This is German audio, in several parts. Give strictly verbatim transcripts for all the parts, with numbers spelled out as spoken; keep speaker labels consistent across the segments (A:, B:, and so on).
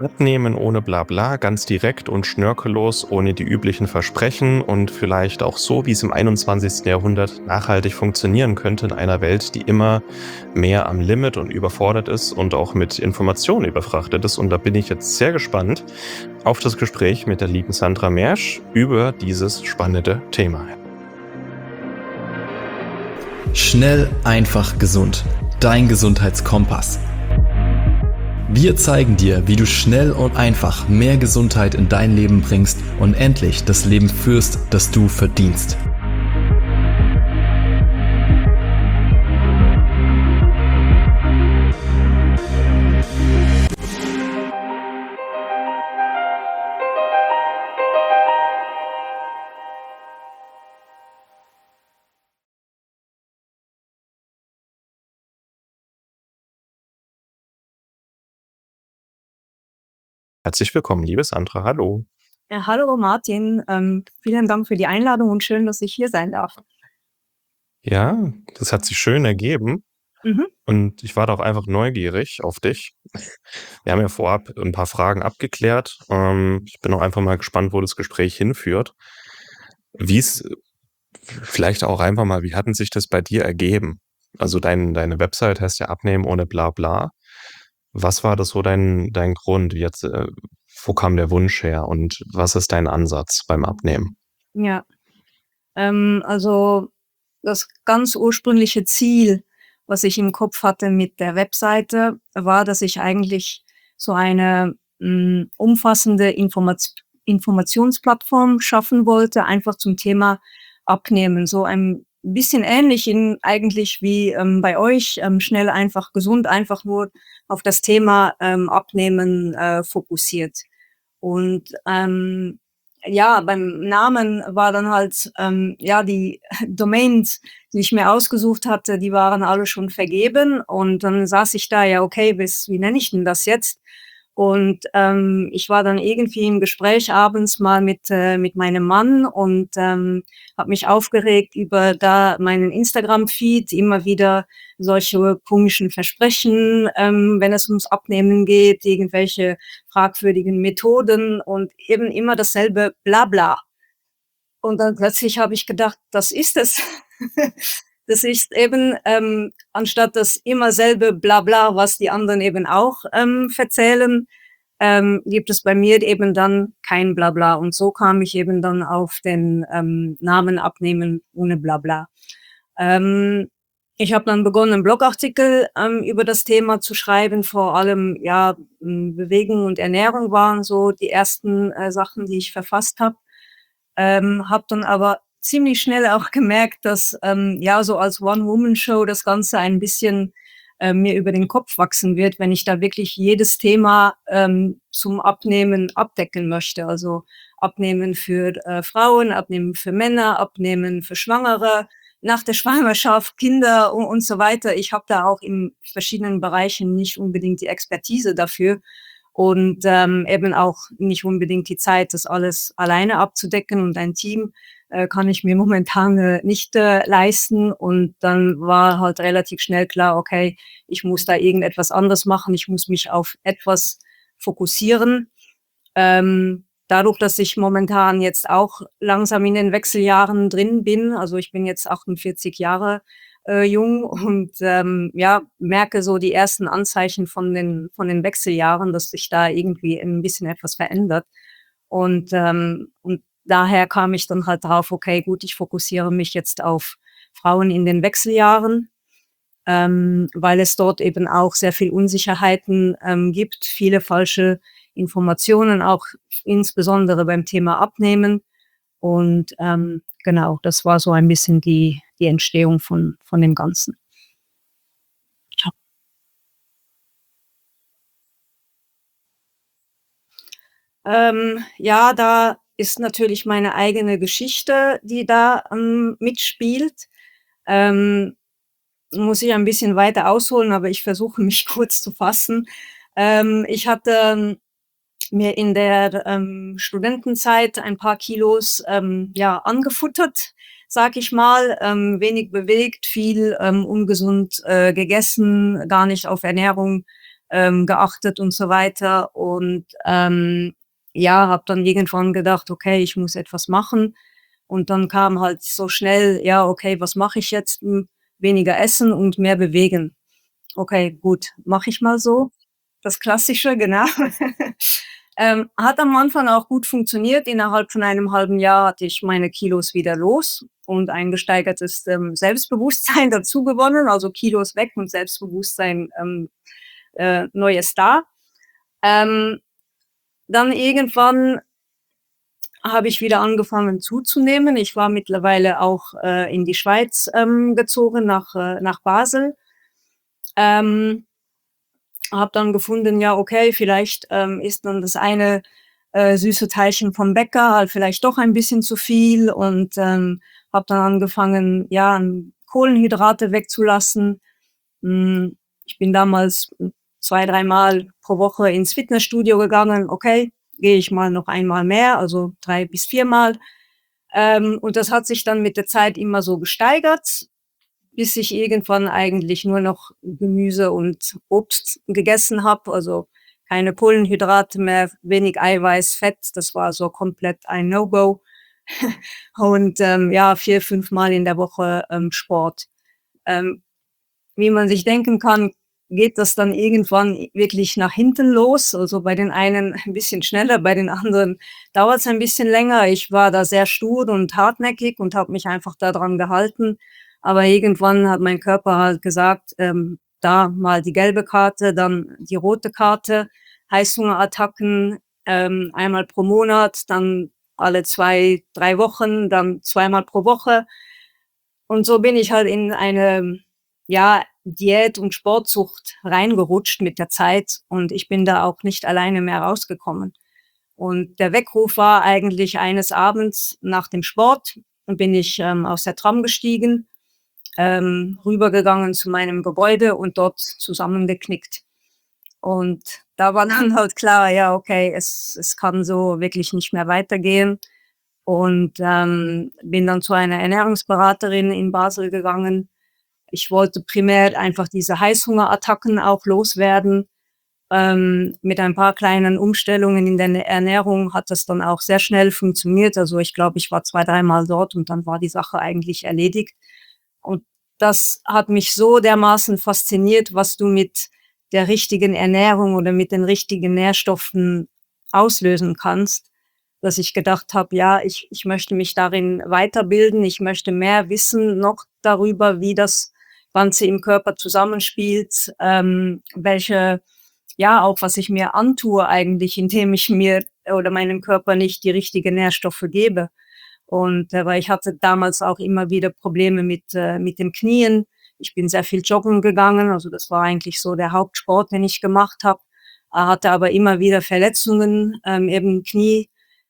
A: Abnehmen ohne Blabla, ganz direkt und schnörkellos, ohne die üblichen Versprechen und vielleicht auch so, wie es im einundzwanzigsten Jahrhundert nachhaltig funktionieren könnte in einer Welt, die immer mehr am Limit und überfordert ist und auch mit Informationen überfrachtet ist. Und da bin ich jetzt sehr gespannt auf das Gespräch mit der lieben Sandra Mersch über dieses spannende Thema.
B: Schnell, einfach, gesund. Dein Gesundheitskompass. Wir zeigen dir, wie du schnell und einfach mehr Gesundheit in dein Leben bringst und endlich das Leben führst, das du verdienst.
A: Herzlich willkommen, liebe Sandra. Hallo.
C: Ja, hallo Martin, ähm, vielen Dank für die Einladung und schön, dass ich hier sein darf.
A: Ja, das hat sich schön ergeben
C: Mhm.
A: und ich war doch einfach neugierig auf dich. Wir haben ja vorab ein paar Fragen abgeklärt. Ähm, ich bin auch einfach mal gespannt, wo das Gespräch hinführt. Wie es vielleicht auch einfach mal, wie hatten sich das bei dir ergeben? Also dein, deine Website heißt ja Abnehmen ohne Blabla. Was war das so dein, dein Grund? Jetzt, äh, wo kam der Wunsch her und was ist dein Ansatz beim Abnehmen?
C: Ja, ähm, also das ganz ursprüngliche Ziel, was ich im Kopf hatte mit der Webseite, war, dass ich eigentlich so eine mh, umfassende Informat Informationsplattform schaffen wollte, einfach zum Thema Abnehmen. So ein bisschen ähnlich in, eigentlich wie ähm, bei euch, ähm, schnell, einfach, gesund, einfach nur auf das Thema ähm, Abnehmen äh, fokussiert. Und ähm, ja, beim Namen war dann halt, ähm, ja, die Domains, die ich mir ausgesucht hatte, die waren alle schon vergeben. Und dann saß ich da, ja, okay, bis, wie nenne ich denn das jetzt? Und ähm, ich war dann irgendwie im Gespräch abends mal mit, äh, mit meinem Mann und ähm, habe mich aufgeregt über da meinen Instagram-Feed, immer wieder solche komischen Versprechen, ähm, wenn es ums Abnehmen geht, irgendwelche fragwürdigen Methoden und eben immer dasselbe Blabla. Und dann plötzlich habe ich gedacht, das ist es. Das ist eben, ähm, anstatt das immer selbe Blabla, was die anderen eben auch ähm, verzählen, ähm, gibt es bei mir eben dann kein Blabla. Und so kam ich eben dann auf den ähm, Namen Abnehmen ohne Blabla. Ähm, ich habe dann begonnen, einen Blogartikel ähm, über das Thema zu schreiben. Vor allem, ja, m, Bewegung und Ernährung waren so die ersten äh, Sachen, die ich verfasst habe. Ähm, habe dann aber ziemlich schnell auch gemerkt, dass ähm, ja so als One-Woman-Show das Ganze ein bisschen äh, mir über den Kopf wachsen wird, wenn ich da wirklich jedes Thema ähm, zum Abnehmen abdecken möchte. Also Abnehmen für äh, Frauen, Abnehmen für Männer, Abnehmen für Schwangere, nach der Schwangerschaft, Kinder und, und so weiter. Ich habe da auch in verschiedenen Bereichen nicht unbedingt die Expertise dafür und ähm, eben auch nicht unbedingt die Zeit, das alles alleine abzudecken. Und ein Team äh, kann ich mir momentan äh, nicht äh, leisten. Und dann war halt relativ schnell klar, okay, ich muss da irgendetwas anderes machen. Ich muss mich auf etwas fokussieren. Ähm, dadurch, dass ich momentan jetzt auch langsam in den Wechseljahren drin bin, also ich bin jetzt achtundvierzig Jahre äh, jung und ähm, ja, merke so die ersten Anzeichen von den, von den Wechseljahren, dass sich da irgendwie ein bisschen etwas verändert. Und, ähm, und daher kam ich dann halt drauf, okay, gut, ich fokussiere mich jetzt auf Frauen in den Wechseljahren, ähm, weil es dort eben auch sehr viel Unsicherheiten ähm, gibt, viele falsche Informationen, auch insbesondere beim Thema Abnehmen. Und ähm, genau, das war so ein bisschen die, die Entstehung von, von dem Ganzen. Ähm, ja, da ist natürlich meine eigene Geschichte, die da ähm, mitspielt. Ähm, muss ich ein bisschen weiter ausholen, aber ich versuche mich kurz zu fassen. Ähm, ich hatte mir in der ähm, Studentenzeit ein paar Kilos ähm, ja, angefuttert, sag ich mal, ähm, wenig bewegt, viel ähm, ungesund äh, gegessen, gar nicht auf Ernährung ähm, geachtet und so weiter. Und ähm, ja, habe dann irgendwann gedacht, okay, ich muss etwas machen. Und dann kam halt so schnell, ja, okay, was mache ich jetzt? Hm, weniger essen und mehr bewegen. Okay, gut, mache ich mal so. Das Klassische, genau. ähm, hat am Anfang auch gut funktioniert. Innerhalb von einem halben Jahr hatte ich meine Kilos wieder los und ein gesteigertes ähm, Selbstbewusstsein dazu gewonnen. Also Kilos weg und Selbstbewusstsein ähm, äh, Neues da. Ähm, dann irgendwann habe ich wieder angefangen zuzunehmen. Ich war mittlerweile auch äh, in die Schweiz ähm, gezogen, nach, äh, nach Basel. Ähm, habe dann gefunden, ja, okay, vielleicht ähm, ist dann das eine äh, süße Teilchen vom Bäcker halt vielleicht doch ein bisschen zu viel und ähm, habe dann angefangen, ja, Kohlenhydrate wegzulassen. Hm, ich bin damals zwei, dreimal pro Woche ins Fitnessstudio gegangen. Okay, gehe ich mal noch einmal mehr, also drei bis viermal. Ähm, und das hat sich dann mit der Zeit immer so gesteigert, bis ich irgendwann eigentlich nur noch Gemüse und Obst gegessen habe, also keine Kohlenhydrate mehr, wenig Eiweiß, Fett, das war so komplett ein No-Go. Und ähm, ja, vier, fünf Mal in der Woche ähm, Sport. Ähm, wie man sich denken kann, geht das dann irgendwann wirklich nach hinten los. Also bei den einen ein bisschen schneller, bei den anderen dauert es ein bisschen länger. Ich war da sehr stur und hartnäckig und habe mich einfach daran gehalten. Aber irgendwann hat mein Körper halt gesagt, ähm, da mal die gelbe Karte, dann die rote Karte, Heißhungerattacken, ähm, einmal pro Monat, dann alle zwei, drei Wochen, dann zweimal pro Woche. Und so bin ich halt in eine, ja, Diät und Sportsucht reingerutscht mit der Zeit und ich bin da auch nicht alleine mehr rausgekommen. Und der Weckruf war eigentlich eines Abends nach dem Sport, bin ich ähm, aus der Tram gestiegen, ähm, rübergegangen zu meinem Gebäude und dort zusammengeknickt. Und da war dann halt klar, ja, okay, es, es kann so wirklich nicht mehr weitergehen. Und ähm, bin dann zu einer Ernährungsberaterin in Basel gegangen. Ich wollte primär einfach diese Heißhungerattacken auch loswerden. Ähm, mit ein paar kleinen Umstellungen in der Ernährung hat das dann auch sehr schnell funktioniert. Also ich glaube, ich war zwei, dreimal dort und dann war die Sache eigentlich erledigt. Und das hat mich so dermaßen fasziniert, was du mit der richtigen Ernährung oder mit den richtigen Nährstoffen auslösen kannst, dass ich gedacht habe, ja, ich, ich möchte mich darin weiterbilden, ich möchte mehr wissen noch darüber, wie das Ganze im Körper zusammenspielt, ähm, welche, ja, auch was ich mir antue eigentlich, indem ich mir oder meinem Körper nicht die richtigen Nährstoffe gebe. Und äh, weil ich hatte damals auch immer wieder Probleme mit, äh, mit dem Knien. Ich bin sehr viel joggen gegangen, also das war eigentlich so der Hauptsport, den ich gemacht habe. Hatte aber immer wieder Verletzungen, ähm, eben Knie,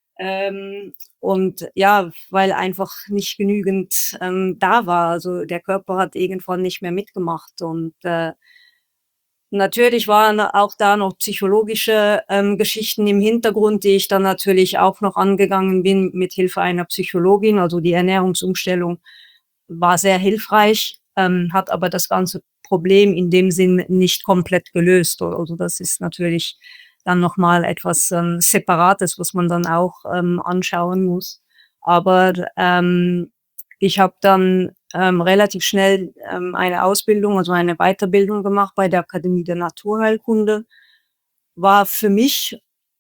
C: ähm, und ja, weil einfach nicht genügend ähm, da war. Also der Körper hat irgendwann nicht mehr mitgemacht. Und äh, natürlich waren auch da noch psychologische ähm, Geschichten im Hintergrund, die ich dann natürlich auch noch angegangen bin mit Hilfe einer Psychologin. Also die Ernährungsumstellung war sehr hilfreich, ähm, hat aber das ganze Problem in dem Sinn nicht komplett gelöst. Also das ist natürlich dann nochmal etwas ähm, Separates, was man dann auch ähm, anschauen muss. Aber ähm, ich habe dann ähm, relativ schnell ähm, eine Ausbildung, also eine Weiterbildung gemacht bei der Akademie der Naturheilkunde. War für mich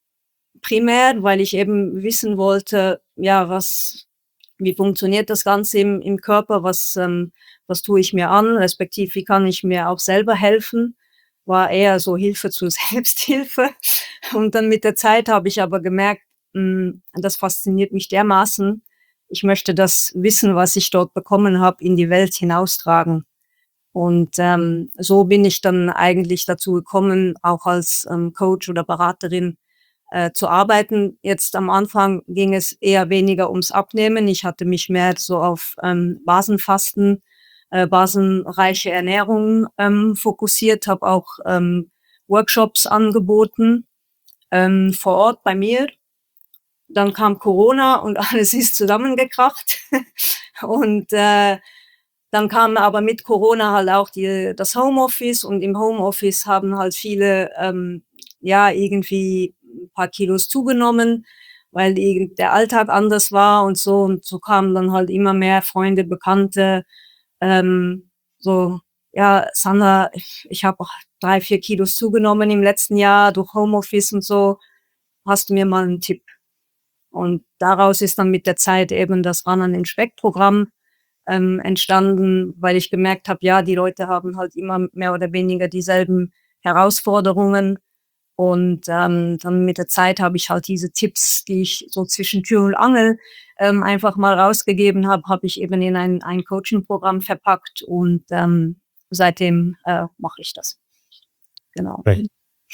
C: primär, weil ich eben wissen wollte, ja, was, wie funktioniert das Ganze im, im Körper, was, ähm, was tue ich mir an, respektive wie kann ich mir auch selber helfen, war eher so Hilfe zur Selbsthilfe. Und dann mit der Zeit habe ich aber gemerkt, mh, das fasziniert mich dermaßen. Ich möchte das Wissen, was ich dort bekommen habe, in die Welt hinaustragen. Und ähm, so bin ich dann eigentlich dazu gekommen, auch als ähm, Coach oder Beraterin äh, zu arbeiten. Jetzt am Anfang ging es eher weniger ums Abnehmen. Ich hatte mich mehr so auf ähm, Basenfasten, äh, basenreiche Ernährung ähm, fokussiert, habe auch ähm, Workshops angeboten ähm, vor Ort bei mir. Dann kam Corona und alles ist zusammengekracht. Und äh, dann kam aber mit Corona halt auch die das Homeoffice und im Homeoffice haben halt viele, ähm, ja, irgendwie 'n paar Kilos zugenommen, weil irgend der Alltag anders war und so. Und so kamen dann halt immer mehr Freunde, Bekannte, ähm, so: „Ja, Sandra, ich ich habe auch drei, vier Kilos zugenommen im letzten Jahr durch Homeoffice und so. Hast du mir mal 'n Tipp?“ Und daraus ist dann mit der Zeit eben das Ran an den Speck-Programm, ähm, entstanden, weil ich gemerkt habe, ja, die Leute haben halt immer mehr oder weniger dieselben Herausforderungen. Und, ähm, dann mit der Zeit habe ich halt diese Tipps, die ich so zwischen Tür und Angel, ähm, einfach mal rausgegeben habe, habe ich eben in ein ein Coaching-Programm verpackt und, ähm, seitdem, äh, mache ich das. Genau.
A: Right.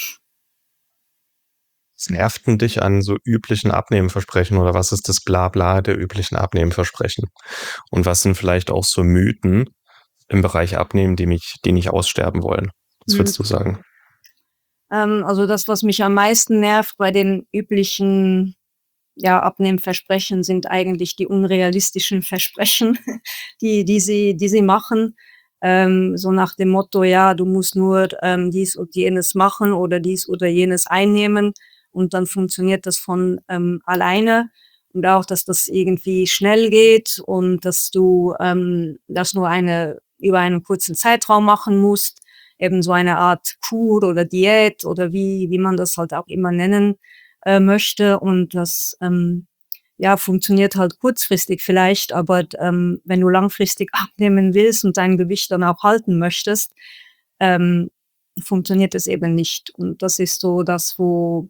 A: Was nervt 'n dich an so üblichen Abnehmversprechen oder was ist das Blabla der üblichen Abnehmversprechen? Und was sind vielleicht auch so Mythen im Bereich Abnehmen, die mich die nicht aussterben wollen? Was
C: Mhm.
A: würdest du sagen?
C: Ähm, also das, was mich am meisten nervt bei den üblichen, ja, Abnehmversprechen, sind eigentlich die unrealistischen Versprechen, die die sie die sie machen. Ähm, so nach dem Motto: „Ja, du musst nur, ähm, dies und jenes machen oder dies oder jenes einnehmen und dann funktioniert das von, ähm, alleine.“ Und auch, dass das irgendwie schnell geht und dass du, ähm, das nur eine über einen kurzen Zeitraum machen musst, eben so eine Art Kur oder Diät oder wie wie man das halt auch immer nennen, äh, möchte. Und das, ähm, ja, funktioniert halt kurzfristig vielleicht, aber d ähm, wenn du langfristig abnehmen willst und dein Gewicht dann auch halten möchtest, ähm, funktioniert es eben nicht. Und das ist so das, wo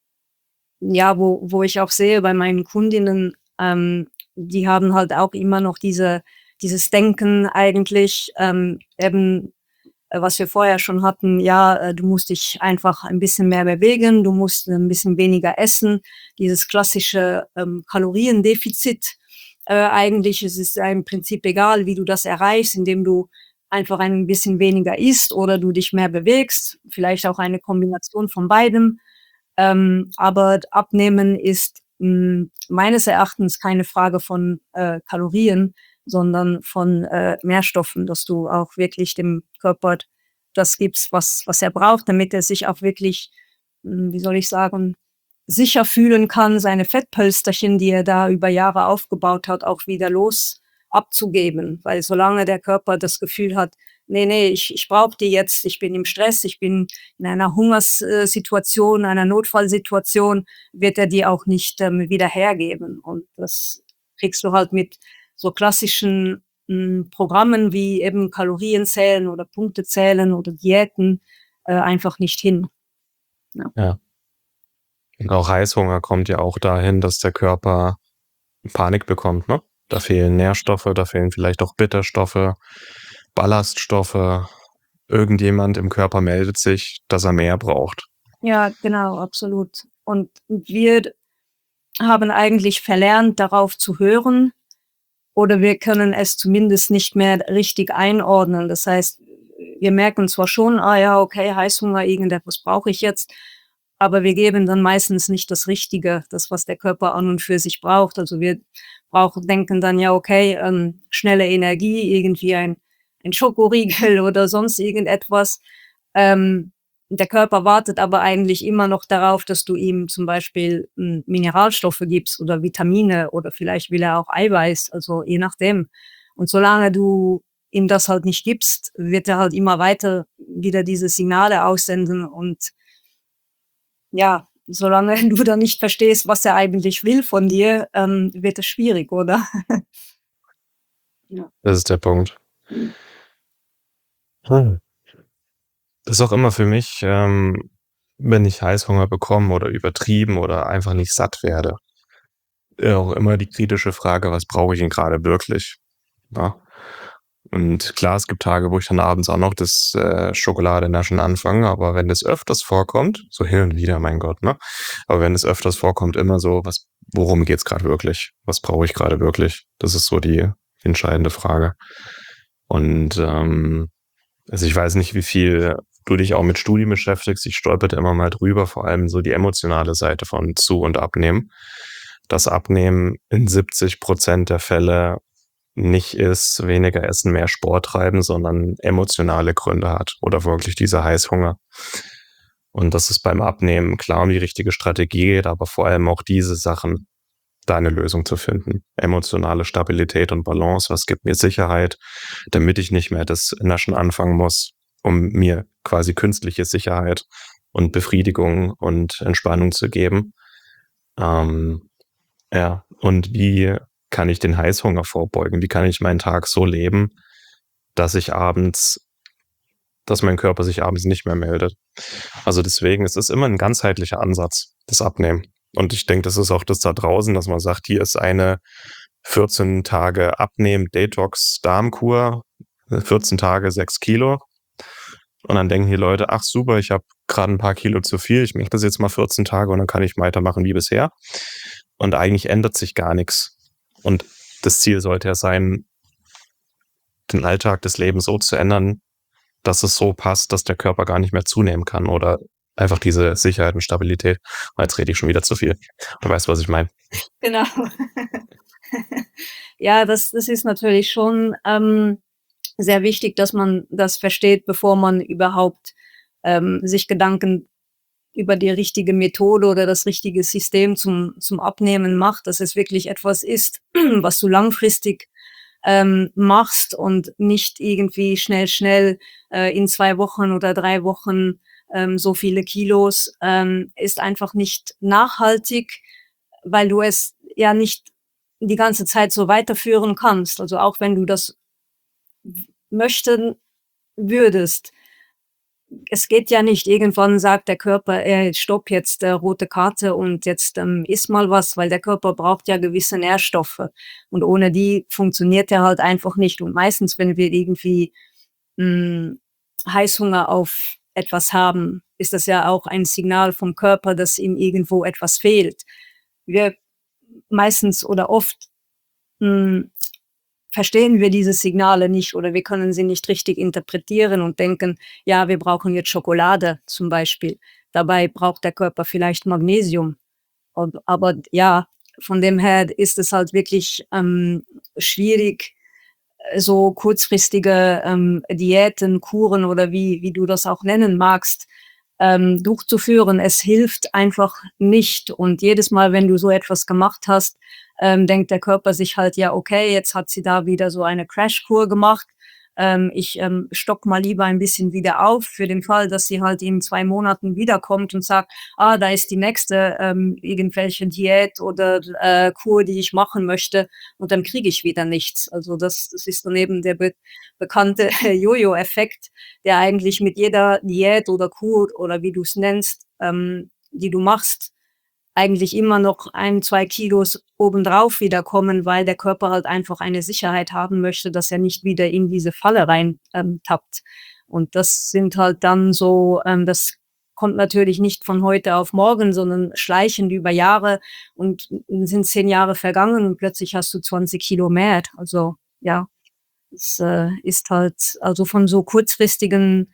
C: ja, wo wo ich auch sehe bei meinen Kundinnen, ähm, die haben halt auch immer noch diese dieses Denken eigentlich, ähm, eben, äh, was wir vorher schon hatten: „Ja, äh, du musst dich einfach ein bisschen mehr bewegen, du musst 'n bisschen weniger essen.“ Dieses klassische, ähm, Kaloriendefizit. Äh, eigentlich ist es ja im Prinzip egal, wie du das erreichst, indem du einfach ein bisschen weniger isst oder du dich mehr bewegst, vielleicht auch eine Kombination von beidem. Ähm, aber d Abnehmen ist, hm, meines Erachtens keine Frage von, äh, Kalorien, sondern von, äh, Nährstoffen, dass du auch wirklich dem Körper das gibst, was was er braucht, damit er sich auch wirklich, hm, wie soll ich sagen, sicher fühlen kann, seine Fettpölsterchen, die er da über Jahre aufgebaut hat, auch wieder los abzugeben. Weil solange der Körper das Gefühl hat: „Ne, ne, ich ich brauche die jetzt, ich bin im Stress, ich bin in einer Hungers äh, Situation, einer Notfallsituation“, wird er die auch nicht, ähm, wieder hergeben. Und das kriegst du halt mit so klassischen, hm, Programmen wie eben Kalorien zählen oder Punkte zählen oder Diäten, äh, einfach nicht hin. Ja.
A: Ja. Und auch Heißhunger kommt ja auch dahin, dass der Körper Panik bekommt, ne? Da fehlen Nährstoffe, da fehlen vielleicht auch Bitterstoffe, Ballaststoffe. Irgendjemand im Körper meldet sich, dass er mehr braucht.
C: Ja, genau, absolut. Und wir d haben eigentlich verlernt, darauf zu hören oder wir können es zumindest nicht mehr richtig einordnen. Das heißt, wir merken zwar schon: „Ah ja, okay, Heißhunger, irgendetwas brauche ich jetzt“, aber wir geben dann meistens nicht das Richtige, das, was der Körper an und für sich braucht. Also, wir brauchen denken dann: „Ja, okay, ähm, schnelle Energie, irgendwie ein ein Schokoriegel oder sonst irgendetwas.“ Ähm, der Körper wartet aber eigentlich immer noch darauf, dass du ihm zum Beispiel, hm, Mineralstoffe gibst oder Vitamine oder vielleicht will er auch Eiweiß, also je nachdem. Und solange du ihm das halt nicht gibst, wird er halt immer weiter wieder diese Signale aussenden und ja, solange du dann nicht verstehst, was er eigentlich will von dir, ähm, wird es schwierig, oder? Ja.
A: Das ist der Punkt.
C: Mhm.
A: Das ist auch immer für mich, ähm, wenn ich Heißhunger bekomme oder übertrieben oder einfach nicht satt werde äh, auch immer die kritische Frage: „Was brauche ich denn grade wirklich?“ Ja? Und klar, es gibt Tage, wo ich dann abends auch noch das, äh, Schokoladenaschen anfange, aber wenn das öfters vorkommt, so hin und wieder, mein Gott, ne? Aber wenn es öfters vorkommt, immer so: „Was worum geht's grad wirklich? Was brauche ich grade wirklich?“ Das ist so die entscheidende Frage. Und, ähm, also, ich weiß nicht, wie viel du dich auch mit Studien beschäftigst. Ich stolpere da immer mal drüber, vor allem so die emotionale Seite von Zu und Abnehmen. Dass Abnehmen in siebzig Prozent der Fälle nicht ist, weniger essen, mehr Sport treiben, sondern emotionale Gründe hat oder wirklich dieser Heißhunger. Und dass es beim Abnehmen klar um die richtige Strategie geht, aber vor allem auch diese Sachen, da eine Lösung zu finden. Emotionale Stabilität und Balance, was gibt mir Sicherheit, damit ich nicht mehr das Naschen anfangen muss, um mir quasi künstliche Sicherheit und Befriedigung und Entspannung zu geben. Ähm, ja, und wie kann ich den Heißhunger vorbeugen? Wie kann ich meinen Tag so leben, dass ich abends, dass mein Körper sich abends nicht mehr meldet? Also deswegen, es ist immer ein ganzheitlicher Ansatz, das Abnehmen. Und ich denke, das ist auch das da draußen, dass man sagt, hier ist eine vierzehn Tage Abnehmen, Detox, Darmkur, vierzehn Tage, sechs Kilo. Und dann denken die Leute, ach super, ich habe gerade ein paar Kilo zu viel, ich mache das jetzt mal vierzehn Tage und dann kann ich weitermachen wie bisher. Und eigentlich ändert sich gar nichts. Und das Ziel sollte ja sein, den Alltag des Lebens so zu ändern, dass es so passt, dass der Körper gar nicht mehr zunehmen kann oder einfach diese Sicherheit und Stabilität. Und jetzt rede ich schon wieder zu viel. Du weißt, was ich meine.
C: Genau. Ja, das das ist natürlich schon, ähm, sehr wichtig, dass man das versteht, bevor man überhaupt, ähm, sich Gedanken über die richtige Methode oder das richtige System zum zum Abnehmen macht, dass es wirklich etwas ist, was du langfristig, ähm, machst und nicht irgendwie schnell, schnell, äh, in zwei Wochen oder drei Wochen, ähm, so viele Kilos, ähm, ist einfach nicht nachhaltig, weil du es ja nicht die ganze Zeit so weiterführen kannst. Also auch wenn du das w möchten würdest. Es geht ja nicht. Irgendwann sagt der Körper: „Ey, stopp jetzt, äh, rote Karte und jetzt, ähm, iss mal was“, weil der Körper braucht ja gewisse Nährstoffe und ohne die funktioniert er halt einfach nicht. Und meistens, wenn wir irgendwie, hm, Heißhunger auf etwas haben, ist das ja auch ein Signal vom Körper, dass ihm irgendwo etwas fehlt. Wir meistens oder oft, hm, verstehen wir diese Signale nicht oder wir können sie nicht richtig interpretieren und denken: „Ja, wir brauchen jetzt Schokolade“, zum Beispiel. Dabei braucht der Körper vielleicht Magnesium. Und aber ja, von dem her ist es halt wirklich, ähm, schwierig, äh, so kurzfristige, ähm, Diäten, Kuren oder wie wie du das auch nennen magst, ähm, durchzuführen. Es hilft einfach nicht. Und jedes Mal, wenn du so etwas gemacht hast, ähm, denkt der Körper sich halt: „Ja, okay, jetzt hat sie da wieder so eine Crashkur gemacht. Ähm, ich, ähm, stocke mal lieber ein bisschen wieder auf für den Fall, dass sie halt in zwei Monaten wiederkommt und sagt: ‚Ah, da ist die nächste, ähm, irgendwelche Diät oder, äh, Kur, die ich machen möchte‘, und dann kriege ich wieder nichts.“ Also das das ist dann eben der be bekannte Jojo-Effekt, der eigentlich mit jeder Diät oder Kur oder wie du's nennst, ähm, die du machst, eigentlich immer noch ein, zwei Kilos obendrauf wieder kommen, weil der Körper halt einfach eine Sicherheit haben möchte, dass er nicht wieder in diese Falle rein, ähm, tappt. Und das sind halt dann so ähm, das kommt natürlich nicht von heute auf morgen, sondern schleichend über Jahre und n sind zehn Jahre vergangen und plötzlich hast du zwanzig Kilo mehr. Also, ja, es, äh, ist halt also von so kurzfristigen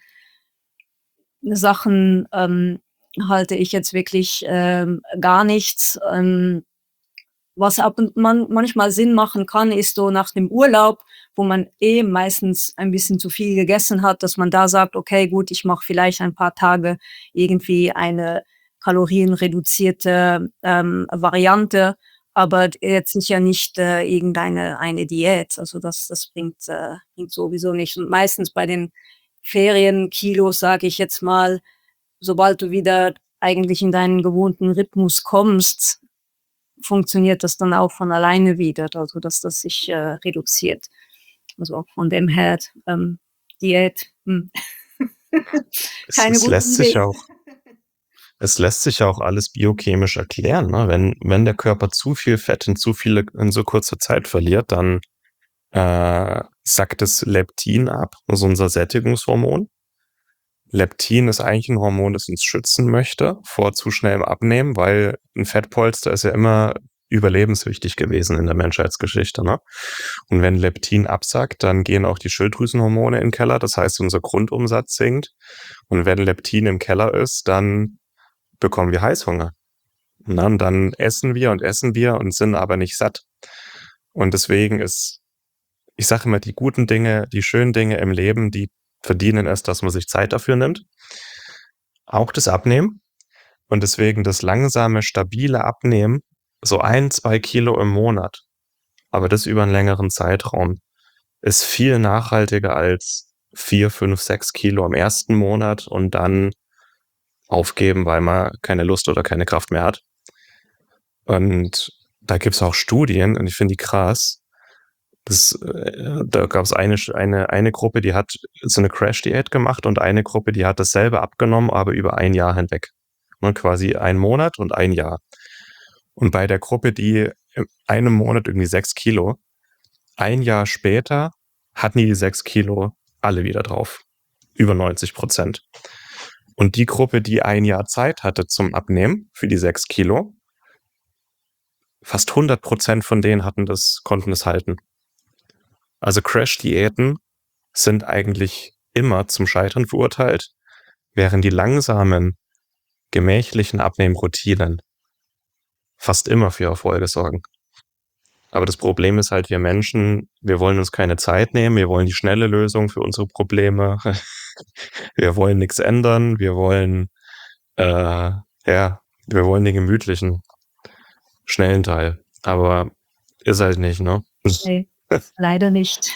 C: Sachen, ähm, halte ich jetzt wirklich, ähm, gar nichts. Ähm, was ab und man manchmal Sinn machen kann, ist so nach dem Urlaub, wo man eh meistens ein bisschen zu viel gegessen hat, dass man da sagt: „Okay, gut, ich mache vielleicht ein paar Tage irgendwie eine kalorienreduzierte, ähm, Variante“, aber d jetzt sicher nicht, äh, irgendeine eine Diät. Also das das bringt, äh bringt sowieso nicht. Und meistens bei den Ferienkilos, sage ich jetzt mal, sobald du wieder eigentlich in deinen gewohnten Rhythmus kommst, funktioniert das dann auch von alleine wieder, also dass das sich, äh, reduziert. Also auch von dem her, ähm, Diät, hm,
A: Es
C: keine
A: es
C: gute
A: lässt sich
C: Idee.
A: auch es lässt sich ja auch alles biochemisch erklären, ne? Wenn wenn der Körper zu viel Fett in zu viele in so kurzer Zeit verliert, dann, äh, sackt das Leptin ab, also unser Sättigungshormon. Leptin ist eigentlich 'n Hormon, das uns schützen möchte vor zu schnellem Abnehmen, weil 'n Fettpolster ist ja immer überlebenswichtig gewesen in der Menschheitsgeschichte, ne? Und wenn Leptin absackt, dann gehen auch die Schilddrüsenhormone in 'n Keller, das heißt, unser Grundumsatz sinkt. Und wenn Leptin im Keller ist, dann bekommen wir Heißhunger. Ne, und dann essen wir und essen wir und sind aber nicht satt. Und deswegen ist ich sage immer, die guten Dinge, die schönen Dinge im Leben, die verdienen es, dass man sich Zeit dafür nimmt. Auch das Abnehmen. Und deswegen das langsame, stabile Abnehmen, so ein, zwei Kilo im Monat, aber das über einen längeren Zeitraum, ist viel nachhaltiger als vier, fünf, sechs Kilo im ersten Monat und dann aufgeben, weil man keine Lust oder keine Kraft mehr hat. Und da gibt's auch Studien und ich finde die krass. Das, äh, da gab's eine, eine, eine Gruppe, die hat so eine Crash-Diät gemacht und eine Gruppe, die hat dasselbe abgenommen, aber über ein Jahr hinweg. Ne, quasi ein Monat und ein Jahr. Und bei der Gruppe, die in einem Monat irgendwie sechs Kilo, ein Jahr später hatten die sechs Kilo alle wieder drauf. Über neunzig Prozent. Und die Gruppe, die ein Jahr Zeit hatte zum Abnehmen für die sechs Kilo, fast hundert Prozent von denen hatten das, konnten das halten. Also Crash-Diäten sind eigentlich immer zum Scheitern verurteilt, während die langsamen, gemächlichen Abnehmroutinen fast immer für Erfolge sorgen. Aber das Problem ist halt, wir Menschen, wir wollen uns keine Zeit nehmen, wir wollen die schnelle Lösung für unsere Probleme. Wir wollen nichts ändern, wir wollen, äh, ja, wir wollen den gemütlichen, schnellen Teil. Aber ist halt nicht, ne?
C: Nee, leider nicht.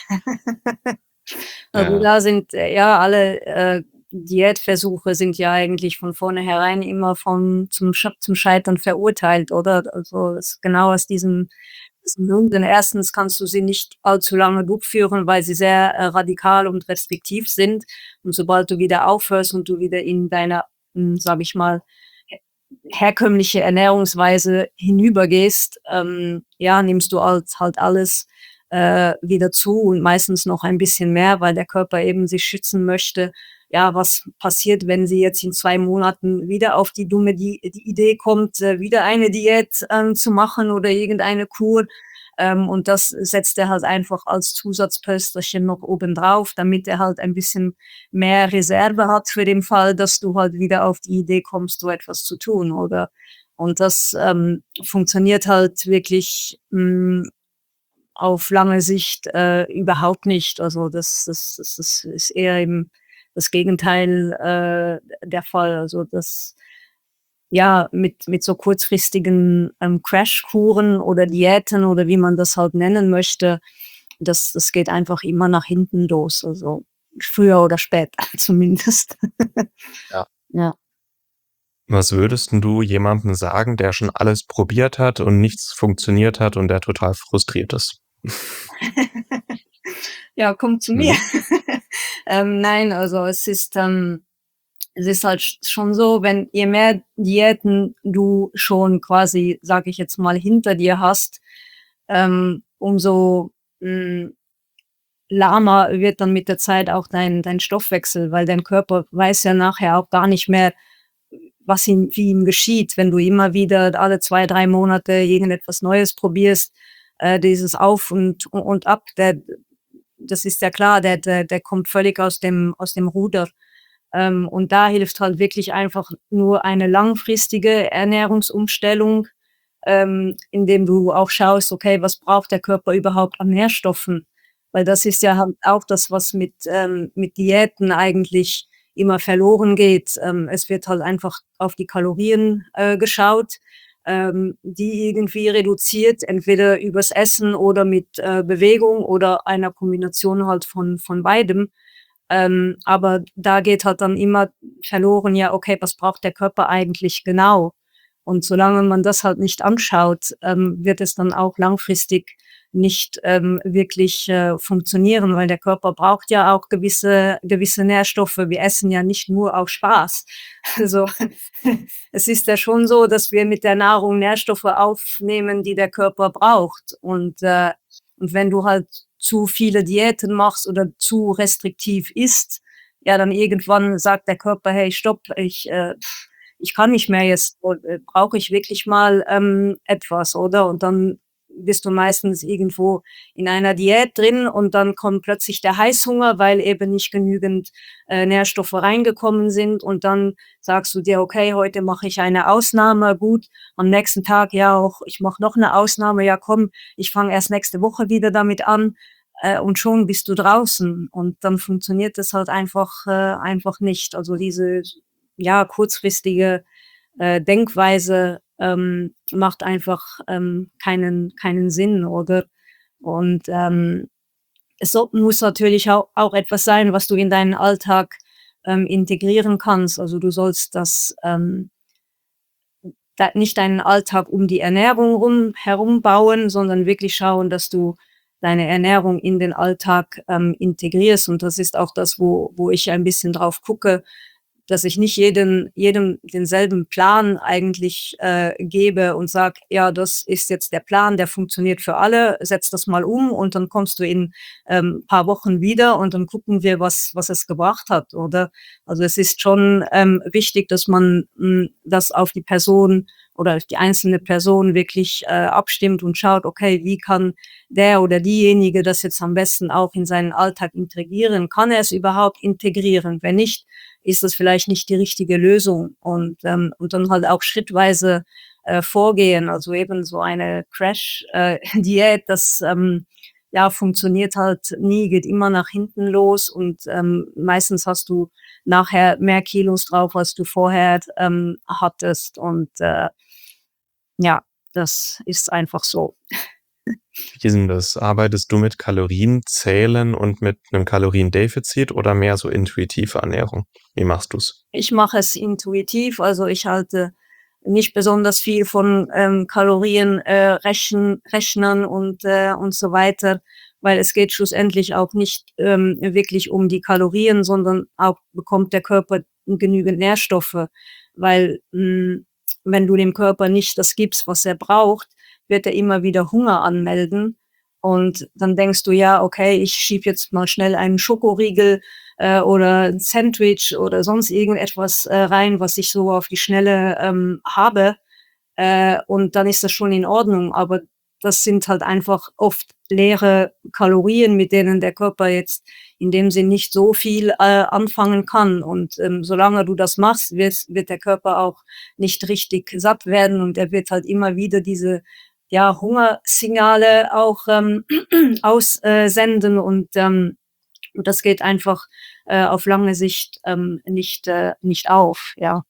C: Also
A: Ja.
C: da sind äh, ja alle äh, Diätversuche sind ja eigentlich von vornherein immer von zum, Sch zum Scheitern verurteilt, oder? Also das ist genau aus diesem, diesem Grund. Denn erstens kannst du sie nicht allzu lange durchführen, weil sie sehr äh, radikal und restriktiv sind. Und sobald du wieder aufhörst und du wieder in deiner, hm, sage ich mal, her herkömmliche Ernährungsweise hinübergehst, ähm, ja, nimmst du halt, halt alles äh, wieder zu und meistens noch ein bisschen mehr, weil der Körper eben sich schützen möchte. Ja, was passiert, wenn sie jetzt in zwei Monaten wieder auf die dumme die, die Idee kommt, äh, wieder eine Diät ähm, zu machen oder irgendeine Kur? Ähm, und das setzt er halt einfach als Zusatzpösterchen noch oben drauf, damit er halt ein bisschen mehr Reserve hat für den Fall, dass du halt wieder auf die Idee kommst, so etwas zu tun, oder? Und das ähm, funktioniert halt wirklich mh, auf lange Sicht äh, überhaupt nicht. Also das, das, das, das ist eher eben das Gegenteil äh, der Fall. Also das, ja, mit, mit so kurzfristigen ähm, Crashkuren oder Diäten oder wie man das halt nennen möchte, das, das geht einfach immer nach hinten los. Also früher oder später zumindest.
A: Ja.
C: Ja.
A: Was würdest denn du jemandem sagen, der schon alles probiert hat und nichts funktioniert hat und der total frustriert ist?
C: Ja, komm zu mir.
A: Mhm.
C: ähm, nein, also es ist, ähm, es ist halt schon so, wenn je mehr Diäten du schon quasi, sage ich jetzt mal, hinter dir hast, ähm, umso mh, lahmer wird dann mit der Zeit auch dein, dein Stoffwechsel, weil dein Körper weiß ja nachher auch gar nicht mehr, was ihm, wie ihm geschieht, wenn du immer wieder alle zwei, drei Monate irgendetwas Neues probierst, äh, dieses Auf und, und ab, der, das ist ja klar, der, der, der kommt völlig aus dem, aus dem Ruder. Ähm, und da hilft halt wirklich einfach nur eine langfristige Ernährungsumstellung, ähm, indem du auch schaust, okay, was braucht der Körper überhaupt an Nährstoffen? Weil das ist ja halt auch das, was mit, ähm, mit Diäten eigentlich immer verloren geht. Ähm, es wird halt einfach auf die Kalorien äh, geschaut, ähm, die irgendwie reduziert, entweder übers Essen oder mit äh, Bewegung oder einer Kombination halt von, von beidem. Ähm, aber da geht halt dann immer verloren, ja, okay, was braucht der Körper eigentlich genau? Und solange man das halt nicht anschaut, ähm, wird es dann auch langfristig nicht ähm, wirklich äh, funktionieren, weil der Körper braucht ja auch gewisse gewisse Nährstoffe. Wir essen ja nicht nur auf Spaß. Also es ist ja schon so, dass wir mit der Nahrung Nährstoffe aufnehmen, die der Körper braucht. Und äh, und wenn du halt zu viele Diäten machst oder zu restriktiv isst, ja, dann irgendwann sagt der Körper, hey, stopp, ich äh, ich kann nicht mehr, jetzt äh, brauche ich wirklich mal ähm, etwas, oder? Und dann bist du meistens irgendwo in einer Diät drin und dann kommt plötzlich der Heißhunger, weil eben nicht genügend äh, Nährstoffe reingekommen sind und dann sagst du dir, okay, heute mache ich eine Ausnahme, gut, am nächsten Tag, ja, auch ich mache noch eine Ausnahme, ja komm, ich fange erst nächste Woche wieder damit an. äh, und schon bist du draußen und dann funktioniert das halt einfach äh, einfach nicht. Also diese, ja, kurzfristige äh, Denkweise ähm, macht einfach ähm, keinen keinen Sinn, oder? Und ähm, es so, muss natürlich auch, auch etwas sein, was du in deinen Alltag ähm, integrieren kannst. Also du sollst das ähm, da, nicht deinen Alltag um die Ernährung rum, herum bauen, sondern wirklich schauen, dass du deine Ernährung in den Alltag ähm, integrierst. Und das ist auch das, wo, wo ich ein bisschen drauf gucke, dass ich nicht jeden, jedem denselben Plan eigentlich äh, gebe und sage, ja, das ist jetzt der Plan, der funktioniert für alle, setz das mal um und dann kommst du in ähm, paar Wochen wieder und dann gucken wir, was, was es gebracht hat, oder? Also es ist schon ähm, wichtig, dass man mh, das auf die Person oder auf die einzelne Person wirklich äh, abstimmt und schaut, okay, wie kann der oder diejenige das jetzt am besten auch in seinen Alltag integrieren? Kann er es überhaupt integrieren? Wenn nicht, ist das vielleicht nicht die richtige Lösung, und ähm, und dann halt auch schrittweise äh, vorgehen. Also eben so eine Crash-Diät, äh, das ähm, ja funktioniert halt nie, geht immer nach hinten los und ähm, meistens hast du nachher mehr Kilos drauf, als du vorher ähm, hattest, und äh, ja, das ist einfach so.
A: Wie ist denn das? Arbeitest du mit Kalorienzählen und mit einem Kaloriendefizit oder mehr so intuitive Ernährung? Wie machst du's?
C: Ich mache es intuitiv, also ich halte nicht besonders viel von ähm, Kalorien äh, rechnen, rechnen und äh, und so weiter, weil es geht schlussendlich auch nicht ähm, wirklich um die Kalorien, sondern auch bekommt der Körper genügend Nährstoffe, weil mh, wenn du dem Körper nicht das gibst, was er braucht, wird er immer wieder Hunger anmelden und dann denkst du, ja, okay, ich schieb jetzt mal schnell einen Schokoriegel äh, oder ein Sandwich oder sonst irgendetwas äh, rein, was ich so auf die Schnelle ähm, habe, äh, und dann ist das schon in Ordnung. Aber das sind halt einfach oft leere Kalorien, mit denen der Körper jetzt in dem Sinn nicht so viel äh, anfangen kann. Und ähm, solange du das machst, wird, wird der Körper auch nicht richtig satt werden und er wird halt immer wieder diese ja, Hungersignale auch ähm, aussenden und ähm, und das geht einfach äh, auf lange Sicht ähm, nicht äh, nicht auf, ja.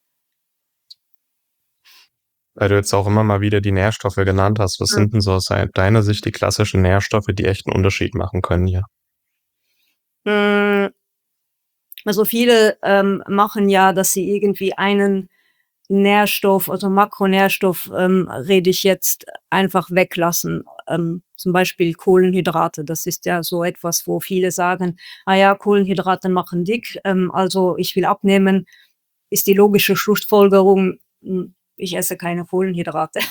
A: Weil du jetzt auch immer mal wieder die Nährstoffe genannt hast. Was
C: Mhm.
A: sind denn so aus deiner Sicht die klassischen Nährstoffe, die echt einen Unterschied machen können hier?
C: Hm, also viele ähm, machen ja, dass sie irgendwie einen Nährstoff, also Makronährstoff, ähm, rede ich jetzt, einfach weglassen. Ähm, zum Beispiel Kohlenhydrate. Das ist ja so etwas, wo viele sagen, ah ja, Kohlenhydrate machen dick, ähm, also ich will abnehmen, ist die logische Schlussfolgerung, hm, ich esse keine Kohlenhydrate.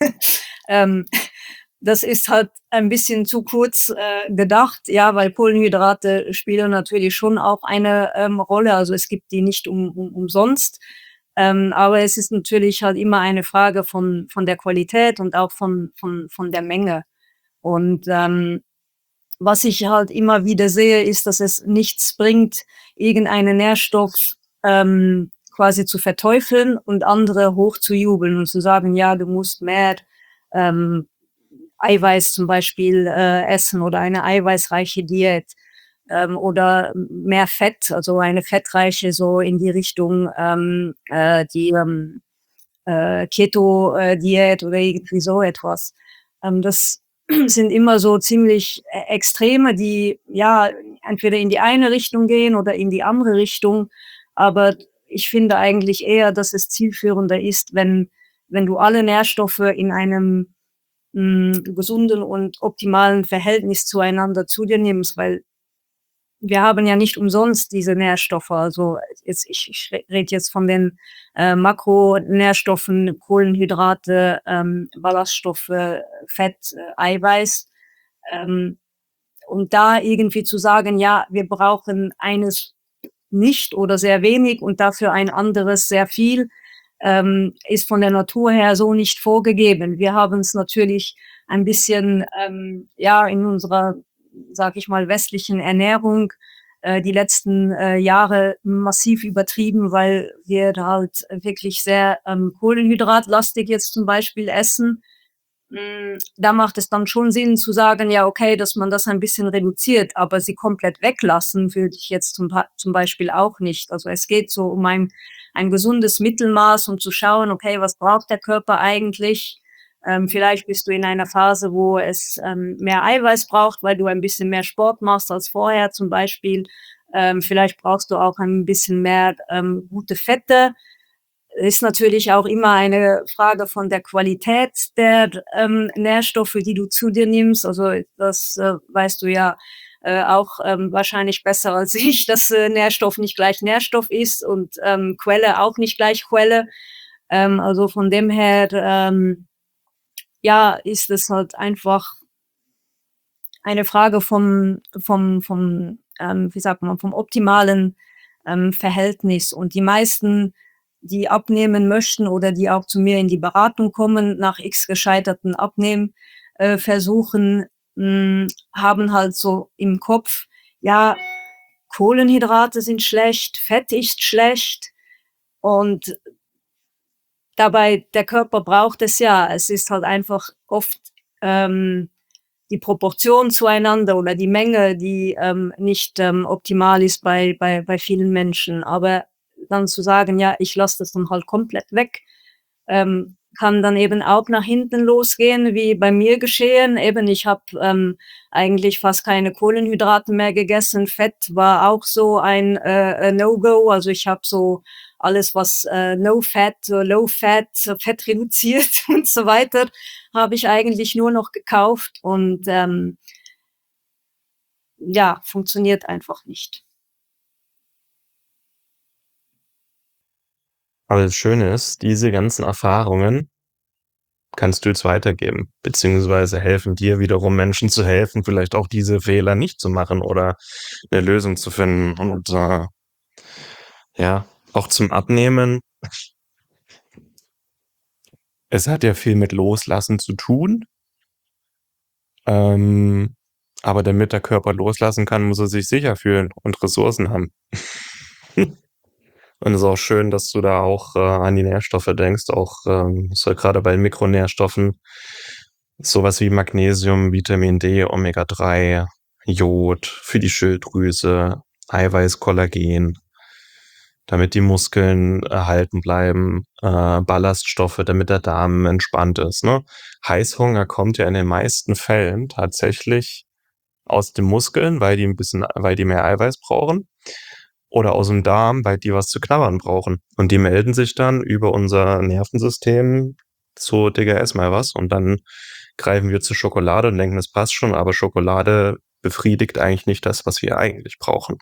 C: ähm, das ist halt ein bisschen zu kurz äh, gedacht, ja, weil Kohlenhydrate spielen natürlich schon auch eine ähm, Rolle. Also es gibt die nicht um, um, umsonst. Ähm, aber es ist natürlich halt immer eine Frage von, von der Qualität und auch von, von, von der Menge. Und ähm, was ich halt immer wieder sehe, ist, dass es nichts bringt, irgendeinen Nährstoff ähm, quasi zu verteufeln und andere hochzujubeln und zu sagen, ja, du musst mehr ähm, Eiweiß zum Beispiel äh, essen oder eine eiweißreiche Diät ähm, oder mehr Fett, also eine fettreiche so in die Richtung ähm, äh, die ähm, äh, Keto-Diät oder irgendwie so etwas. Ähm, das sind immer so ziemlich äh, Extreme, die ja entweder in die eine Richtung gehen oder in die andere Richtung. Aber ich finde eigentlich eher, dass es zielführender ist, wenn, wenn du alle Nährstoffe in einem mh, gesunden und optimalen Verhältnis zueinander zu dir nimmst, weil wir haben ja nicht umsonst diese Nährstoffe. Also jetzt, ich, ich rede jetzt von den äh, Makronährstoffen, Kohlenhydrate, ähm, Ballaststoffe, Fett, äh, Eiweiß. Ähm, und da irgendwie zu sagen, ja, wir brauchen eines nicht oder sehr wenig und dafür ein anderes sehr viel, ähm, ist von der Natur her so nicht vorgegeben. Wir haben es natürlich ein bisschen, ähm, ja, in unserer, sag ich mal, westlichen Ernährung äh, die letzten äh, Jahre massiv übertrieben, weil wir da halt wirklich sehr ähm, kohlenhydratlastig jetzt zum Beispiel essen. hm, da macht es dann schon Sinn zu sagen, ja, okay, dass man das ein bisschen reduziert, aber sie komplett weglassen würde ich jetzt zum Pa zum Beispiel auch nicht. Also, es geht so um ein ein gesundes Mittelmaß, um zu schauen, okay, was braucht der Körper eigentlich? Ähm, vielleicht bist du in einer Phase, wo es, ähm, mehr Eiweiß braucht, weil du ein bisschen mehr Sport machst als vorher zum Beispiel. Ähm, vielleicht brauchst du auch ein bisschen mehr, ähm, gute Fette. Ist natürlich auch immer eine Frage von der Qualität der, ähm, Nährstoffe, die du zu dir nimmst. Also, das, äh, weißt du ja, äh, auch, ähm, wahrscheinlich besser als ich, dass, äh, Nährstoff nicht gleich Nährstoff ist und, ähm, Quelle auch nicht gleich Quelle. Ähm, also, von dem her, ähm, ja, ist es halt einfach eine Frage vom vom vom, ähm, wie sagt man, vom optimalen, ähm, Verhältnis. Und die meisten, die abnehmen möchten oder die auch zu mir in die Beratung kommen nach X gescheiterten Abnehm äh, Versuchen, hm, haben halt so im Kopf: „Ja, Kohlenhydrate sind schlecht, Fett ist schlecht." Und dabei, der Körper braucht es ja. Es ist halt einfach oft, ähm, die Proportion zueinander oder die Menge, die, ähm, nicht, ähm, optimal ist bei bei bei vielen Menschen. Aber dann zu sagen: „Ja, ich lasse das dann halt komplett weg", ähm, kann dann eben auch nach hinten losgehen, wie bei mir geschehen. Eben, ich habe, ähm, eigentlich fast keine Kohlenhydrate mehr gegessen. Fett war auch so ein, äh, äh, No-Go. Also, ich habe so alles, was, äh, No Fat, äh, Low Fat, äh, Fett reduziert und so weiter, habe ich eigentlich nur noch gekauft und, ähm ja, funktioniert einfach nicht.
A: Aber das Schöne ist, diese ganzen Erfahrungen kannst du jetzt weitergeben, beziehungsweise helfen dir wiederum Menschen zu helfen, vielleicht auch diese Fehler nicht zu machen oder 'ne Lösung zu finden. Und, äh ja, auch zum Abnehmen es hat ja viel mit Loslassen zu tun. Ähm, aber damit der Körper loslassen kann, muss er sich sicher fühlen und Ressourcen haben. Und es ist auch schön, dass du da auch, äh, an die Nährstoffe denkst, auch, ähm, so grade bei Mikronährstoffen, so was wie Magnesium, Vitamin D, Omega drei, Jod für die Schilddrüse, Eiweiß, Kollagen damit die Muskeln erhalten bleiben, äh, Ballaststoffe, damit der Darm entspannt ist, ne? Heißhunger kommt ja in den meisten Fällen tatsächlich aus den Muskeln, weil die 'n bisschen weil die mehr Eiweiß brauchen oder aus'm Darm, weil die was zu knabbern brauchen. Und die melden sich dann über unser Nervensystem so: „Digga, ess mal was." Und dann greifen wir zur Schokolade und denken, das passt schon, aber Schokolade befriedigt eigentlich nicht das, was wir eigentlich brauchen.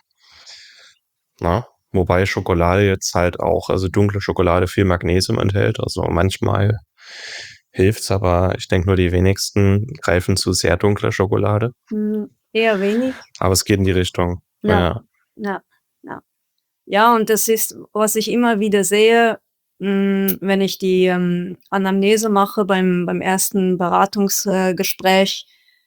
A: Ne? Wobei Schokolade jetzt halt auch also dunkle Schokolade viel Magnesium enthält. Also, manchmal hilft's, aber ich denke nur, die wenigsten greifen zu sehr dunkler Schokolade.
C: Hm, eher wenig.
A: Aber es geht in die Richtung,
C: Ja,
A: ja.
C: ja, ja. Ja, und das ist, was ich immer wieder sehe, hm, wenn ich die, ähm, Anamnese mache beim beim ersten Beratungs äh, Gespräch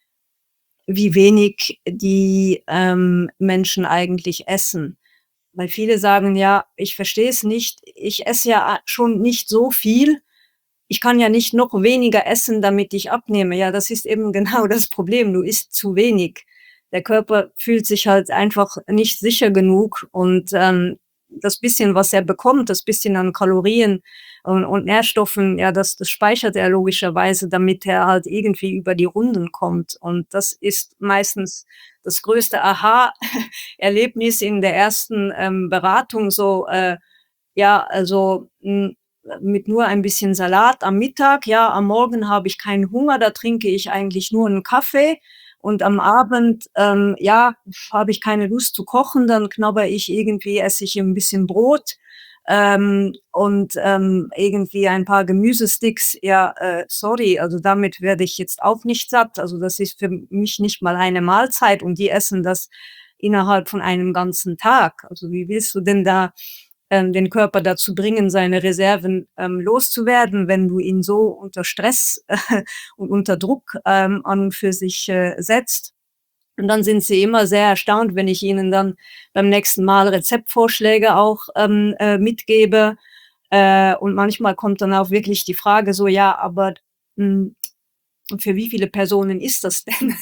C: wie wenig die, ähm, Menschen eigentlich essen. Weil viele sagen: „Ja, ich verstehe es nicht. Ich esse ja a schon nicht so viel. Ich kann ja nicht noch weniger essen, damit ich abnehme." Ja, das ist eben genau das Problem. Du isst zu wenig. Der Körper fühlt sich halt einfach nicht sicher genug und, ähm, das bisschen, was er bekommt, das bisschen an Kalorien und und Nährstoffen, ja, das das speichert er logischerweise, damit er halt irgendwie über die Runden kommt. Und das ist meistens das größte Aha Erlebnis in der ersten, ähm, Beratung so, äh, ja, also, hm, mit nur ein bisschen Salat am Mittag, ja, am Morgen habe ich keinen Hunger, da trinke ich eigentlich nur 'n Kaffee und am Abend, ähm, ja, habe ich keine Lust zu kochen, dann knabber ich irgendwie esse ich 'n bisschen Brot, ähm, und, ähm, irgendwie ein paar Gemüsesticks. Ja, äh, sorry, also damit werde ich jetzt auch nicht satt. Also, das ist für mich nicht mal eine Mahlzeit und die essen das innerhalb von einem ganzen Tag. Also, wie willst du denn da, ähm, den Körper dazu bringen, seine Reserven, ähm, loszuwerden, wenn du ihn so unter Stress und unter Druck, ähm, an und für sich, äh, setzt? Und dann sind sie immer sehr erstaunt, wenn ich ihnen dann beim nächsten Mal Rezeptvorschläge auch, ähm, äh, mitgebe. Äh, und manchmal kommt dann auch wirklich die Frage so: „Ja, aber, hm" Und für wie viele Personen ist das denn?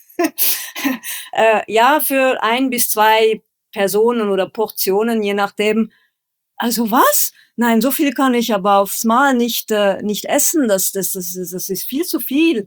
C: Äh, ja, für ein bis zwei Personen oder Portionen, je nachdem. Also was? Nein, so viel kann ich aber aufs Mal nicht äh, nicht essen. Das das das ist das ist viel zu viel.